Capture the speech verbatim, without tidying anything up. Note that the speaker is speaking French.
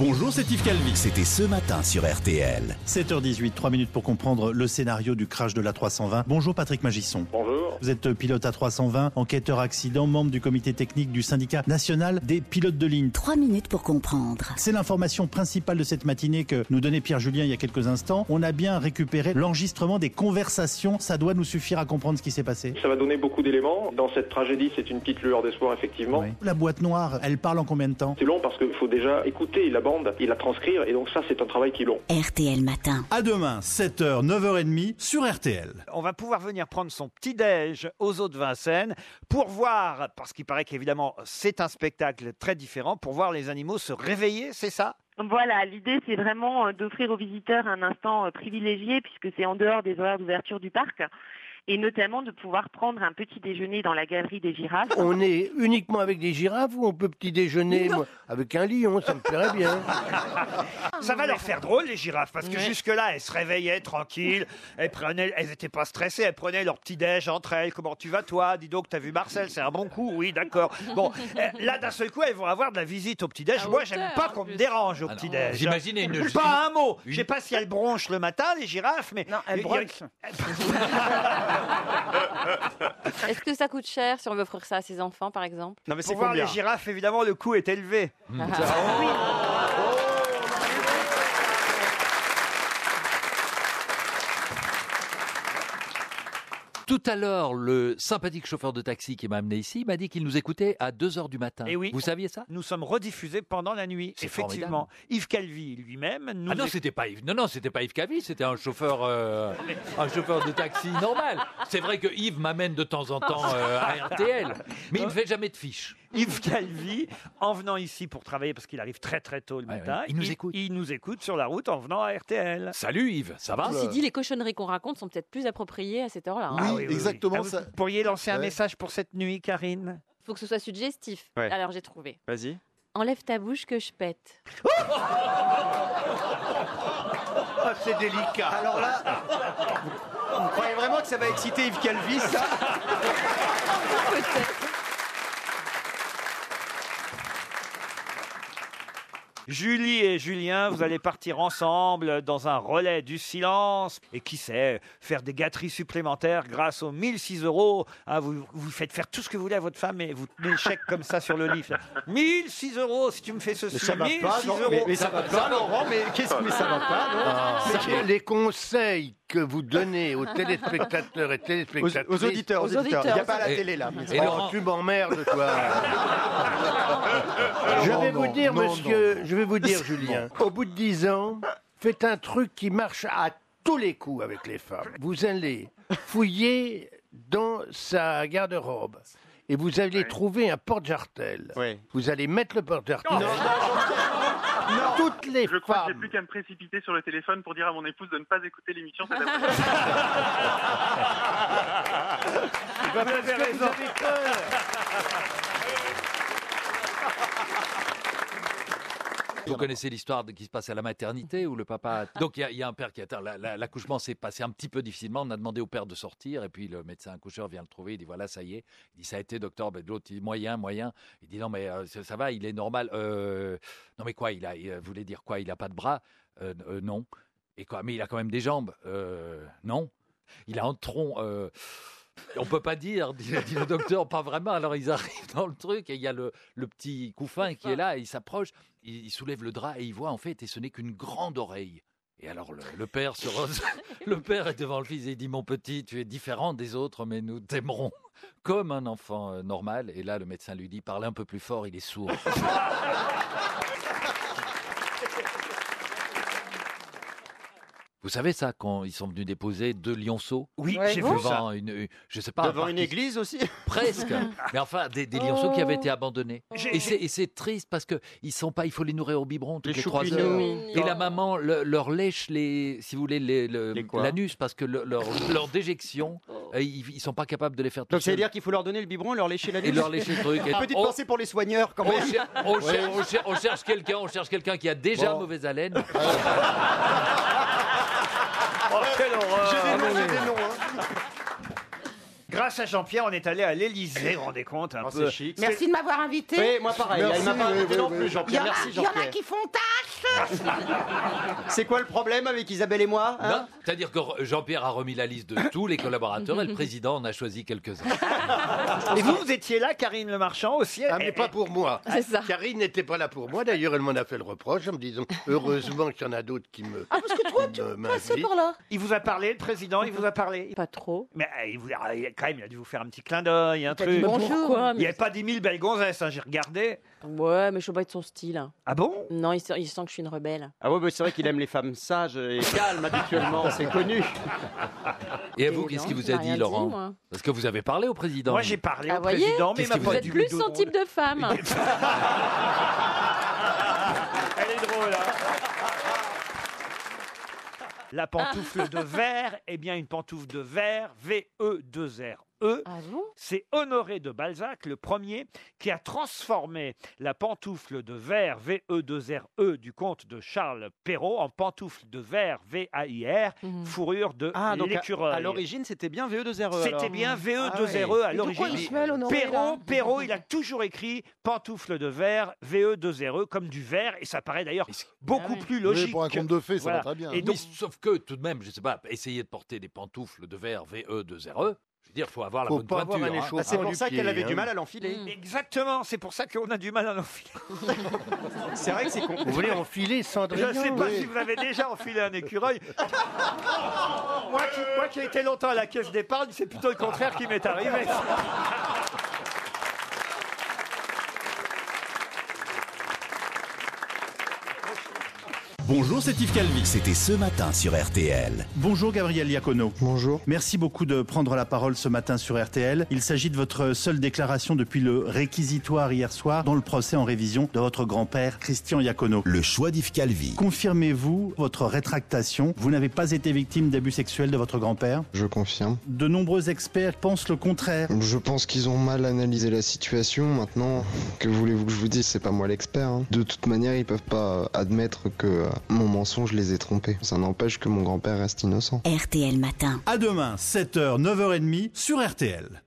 Bonjour, c'est Yves Calvi. C'était ce matin sur R T L. sept heures dix-huit, trois minutes pour comprendre le scénario du crash de l'A trois cent vingt. Bonjour Patrick Magisson. Bonjour. Vous êtes pilote A trois cent vingt, enquêteur accident, membre du comité technique du syndicat national des pilotes de ligne. Trois minutes pour comprendre. C'est l'information principale de cette matinée que nous donnait Pierre Julien il y a quelques instants. On a bien récupéré l'enregistrement des conversations. Ça doit nous suffire à comprendre ce qui s'est passé. Ça va donner beaucoup d'éléments. Dans cette tragédie, c'est une petite lueur d'espoir, effectivement. Oui. La boîte noire, elle parle en combien de temps? C'est long parce qu'il faut déjà écouter la bande et la transcrire. Et donc ça, c'est un travail qui est long. R T L matin. À demain, sept heures, neuf heures trente sur R T L. On va pouvoir venir prendre son petit-déj aux eaux de Vincennes pour voir, parce qu'il paraît qu'évidemment c'est un spectacle très différent, pour voir les animaux se réveiller, c'est ça ? Voilà, l'idée c'est vraiment d'offrir aux visiteurs un instant privilégié puisque c'est en dehors des horaires d'ouverture du parc. Et notamment de pouvoir prendre un petit déjeuner dans la galerie des girafes. On est uniquement avec des girafes ou on peut petit déjeuner moi, avec un lion, ça me plairait bien. Ça va leur faire drôle les girafes, parce que ouais. jusque-là elles se réveillaient tranquilles, elles prenaient, elles étaient pas stressées, elles prenaient leur petit déj entre elles. Comment tu vas toi? Dis donc, t'as vu Marcel, c'est un bon coup? Oui, d'accord. Bon, là d'un seul coup elles vont avoir de la visite au petit déj. Moi j'aime pas qu'on me dérange au petit déj. J'imagine une. Pas un mot. Je sais pas si elles bronchent le matin les girafes, mais non, elles bronchent. Est-ce que ça coûte cher si on veut offrir ça à ses enfants, par exemple? Non, mais c'est pour voir les girafes, évidemment, le coût est élevé. Ah. Oui. Tout à l'heure, le sympathique chauffeur de taxi qui m'a amené ici m'a dit qu'il nous écoutait à deux heures du matin. Et oui, vous saviez ça? Nous sommes rediffusés pendant la nuit, c'est effectivement. Formidable. Yves Calvi lui-même nous Ah non, est... c'était pas Yves. Non, non, c'était pas Yves Calvi, c'était un chauffeur, euh, un chauffeur de taxi normal. C'est vrai que Yves m'amène de temps en temps euh, à R T L, mais il ne fait jamais de fiches. Yves Calvi, en venant ici pour travailler, parce qu'il arrive très très tôt le ouais, matin, ouais. Il nous il, écoute. Il nous écoute sur la route en venant à R T L. Salut Yves, ça va? Ceci dit, les cochonneries qu'on raconte sont peut-être plus appropriées à cette heure-là. Hein. Oui, ah, oui, oui exactement. Oui. Ça... Ah, vous pourriez lancer un ouais. message pour cette nuit, Karine? Il faut que ce soit suggestif. Ouais. Alors j'ai trouvé. Vas-y. Enlève ta bouche que je pète. Oh, c'est délicat. Alors là, vous, vous croyez vraiment que ça va exciter Yves Calvi, ça? Peut-être. Julie et Julien, vous allez partir ensemble dans un relais du silence. Et qui sait, faire des gâteries supplémentaires grâce aux mille six euros. Hein, vous, vous faites faire tout ce que vous voulez à votre femme et vous tenez le chèque comme ça sur le lit. mille six euros si tu me fais ceci. Mais ça va mille six pas, euros. mais, mais ça va pas, Laurent, mais qu'est-ce que mais ça va pas, non Ah, mais les conseils que vous donnez aux téléspectateurs et téléspectatrices... Aux, aux auditeurs, aux Aux auditeurs. Il n'y a pas à la Et- télé, là. Et Oh, Laurent- tu m'emmerdes, toi. Je vais Non, vous non, dire, non, monsieur, non. je vais vous dire, Julien, au bout de dix ans, faites un truc qui marche à tous les coups avec les femmes. Vous allez fouiller dans sa garde-robe et vous allez trouver un porte-jartel. Oui. Vous allez mettre le porte-jartel. Non, non, non. Toutes les Je crois que j'ai femmes. plus qu'à me précipiter sur le téléphone pour dire à mon épouse de ne pas écouter l'émission cet après-midi. Vous avez raison. Vous connaissez l'histoire de- qui se passe à la maternité où le papa. Donc il y a- il y, a un père qui attend. La- la- L'accouchement s'est passé un petit peu difficilement. On a demandé au père de sortir et puis le médecin accoucheur vient le trouver. Il dit voilà, ça y est. Il dit ça a été, docteur. Ben, l'autre il dit moyen, moyen. Il dit non mais euh, ça, ça va, il est normal. Euh, non mais quoi, il a, il voulait dire quoi? Il a pas de bras? Euh, euh, Non. Et quoi? Mais il a quand même des jambes? Euh, Non. Il a un tronc. Euh, On peut pas dire, dit, dit le docteur, pas vraiment. Alors ils arrivent dans le truc et il y a le, le petit couffin qui est là, et il s'approche, il, il soulève le drap et il voit en fait, et ce n'est qu'une grande oreille. Et alors le, le père se rose, le père est devant le fils et il dit mon petit, tu es différent des autres, mais nous t'aimerons comme un enfant euh, normal. Et là le médecin lui dit parlez un peu plus fort, il est sourd. Vous savez ça, quand ils sont venus déposer deux lionceaux? Oui, Ouais. j'ai vu ça. Devant une, une- je sais pas. Devant un une parti- église aussi? Presque. Mais enfin, des, des lionceaux qui avaient été abandonnés. J'ai- Et c'est, et c'est triste parce que ils sont pas. Il faut les nourrir au biberon toutes Les les trois choupinous. heures. Oui. Et la maman le- leur lèche les, si vous voulez, les, le- Les quoi l'anus parce que le- leur, leur déjection, euh, ils, ils sont pas capables de les faire tout Donc ça veut seuls. dire qu'il faut leur donner le biberon, leur lécher la Et nuit. leur lécher le truc. Et Petite on, pensée pour les soigneurs, quand on même. cher- on cher- on cher- on cherche quelqu'un, on cherche quelqu'un qui a déjà Bon. mauvaise haleine. Oh, quelle horreur. J'ai des noms, j'ai des noms. hein. Grâce à Jean-Pierre, on est allé à l'Élysée, vous vous rendez compte un Oh, peu. c'est chic. Merci de m'avoir invité. Oui, moi pareil. Merci, il m'a pas oui, invité oui, non oui. plus, Il y, en Jean-Pierre. a, Merci, il y en a Jean-Pierre. qui font tâche. C'est quoi le problème avec Isabelle et moi hein Non, c'est-à-dire que Jean-Pierre a remis la liste de tous les collaborateurs et le président en a choisi quelques-uns. Et vous, vous étiez là, Karine Le Marchand aussi. Ah, mais pas pour moi. C'est ça. Karine n'était pas là pour moi. D'ailleurs, elle m'en a fait le reproche en me disant heureusement qu'il y en a d'autres qui me. Ah, parce que toi, tu me- passais m'invitent. par là. Il vous a parlé, le président, il vous a parlé. Pas trop. Mais euh, il vous a, il a- quand même, il a dû vous faire un petit clin d'œil, un T'as dit truc. bonjour. Pourquoi Il n'y avait pas dix mille belles gonzesses, hein, j'ai regardé. Ouais, mais je sais pas de son style. Ah bon? Non, il sent, il sent que je suis une rebelle. Ah ouais, bah, c'est vrai qu'il aime les femmes sages et calmes habituellement, c'est connu. Et à vous, Et qu'est-ce non, qu'il vous il a m'a rien dit, Laurent dit, moi. Parce que vous avez parlé au président. Moi, j'ai parlé Ah, au voyez président, mais il Qu'est-ce m'a qu'il pas vous a Vous dit êtes plus du son drôle. type de femme. Elle est drôle, hein. La pantoufle de verre, eh bien, une pantoufle de verre, V E deux R E. Ah bon? C'est Honoré de Balzac, le premier, qui a transformé la pantoufle de verre V E deux R E du comte de Charles Perrault en pantoufle de verre V A I R, Mhm. fourrure de Ah, donc à, l'écureuil. à l'origine, c'était bien V E deux R E. C'était alors. bien V E Ah deux R E ouais. à Et de quoi l'origine. il se mêle, Honoré, Perrault, là Perrault, il a toujours écrit pantoufle de verre V E deux R E comme du verre, et ça paraît d'ailleurs beaucoup Ah oui. plus logique. Oui, pour un conte de fées, ça Voilà. va très bien. Et Et donc, donc, sauf que tout de même, je sais pas, essayer de porter des pantoufles de verre V E deux R E, je veux dire, il faut avoir Faut la bonne pas avoir pointure. un hein. échaud. Ah, c'est Au pour ça pied, qu'elle avait hein. du mal à l'enfiler. Mm. exactement, c'est pour ça qu'on a du mal à l'enfiler. C'est vrai que c'est con. Vous voulez enfiler Je Cendrillon ne sais pas oui. si vous avez déjà enfilé un écureuil. moi, qui, moi qui ai été longtemps à la caisse d'épargne, c'est plutôt le contraire qui m'est arrivé. Bonjour, c'est Yves Calvi. C'était ce matin sur R T L. Bonjour Gabriel Iacono. Bonjour. Merci beaucoup de prendre la parole ce matin sur R T L. Il s'agit de votre seule déclaration depuis le réquisitoire hier soir dans le procès en révision de votre grand-père Christian Iacono. Le choix d'Yves Calvi. Confirmez-vous votre rétractation? Vous n'avez pas été victime d'abus sexuels de votre grand-père? Je confirme. De nombreux experts pensent le contraire. Je pense qu'ils ont mal analysé la situation. Maintenant, que voulez-vous que je vous dise? C'est pas moi l'expert. hein. De toute manière, ils peuvent pas admettre que euh, mon mensonge les ait trompés. Ça n'empêche que mon grand-père reste innocent. R T L Matin. À demain, sept heures, neuf heures trente sur R T L.